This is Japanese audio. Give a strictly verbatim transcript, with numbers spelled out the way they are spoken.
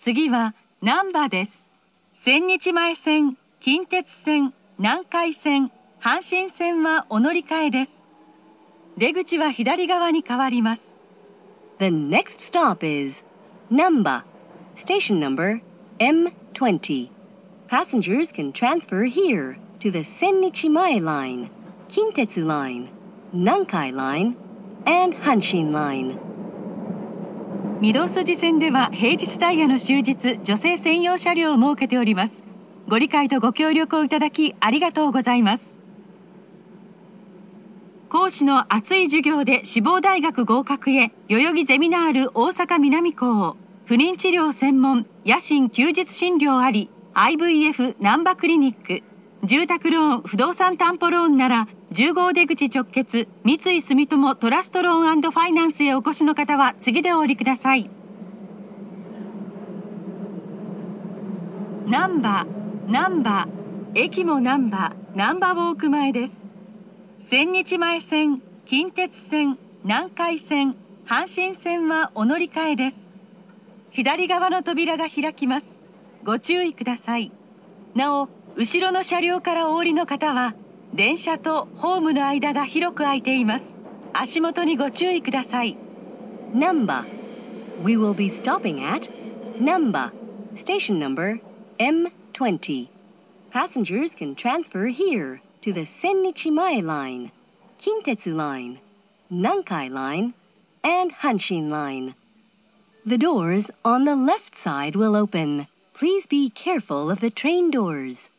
次は難波です。千日前線、近鉄線、南海線、阪神線はお乗り換えです。出口は左側に変わります。 The next stop is Namba, station numberエムにじゅう. Passengers can transfer here to the Sennichimae line, Kintetsu line, Nankai line, and Hanshin line. 御堂筋線では平日ダイヤの終日、女性専用車両を設けております。ご理解とご協力をいただきありがとうございます。講師の熱い授業で志望大学合格へ、代々木ゼミナール大阪南校。不妊治療専門、野心休日診療あり、アイブイエフ 難波クリニック。住宅ローン、不動産担保ローンなら、じゅう号出口直結、三井住友トラストローン&ファイナンスへお越しの方は次でお降りください。難波、難波、駅も難波、難波ウォーク前です。千日前線、近鉄線、南海線、阪神線はお乗り換えです。左側の扉が開きます。ご注意ください。なお、後ろの車両からお降りの方は、電車とホームの間が広く空いています。足元にご注意ください。 Namba. We will be stopping at Namba, station numberエムにじゅう. Passengers can transfer here to the Sennichimae line, Kintetsu line, Nankai line, and Hanshin line. The doors on the left side will open. Please be careful of the train doors.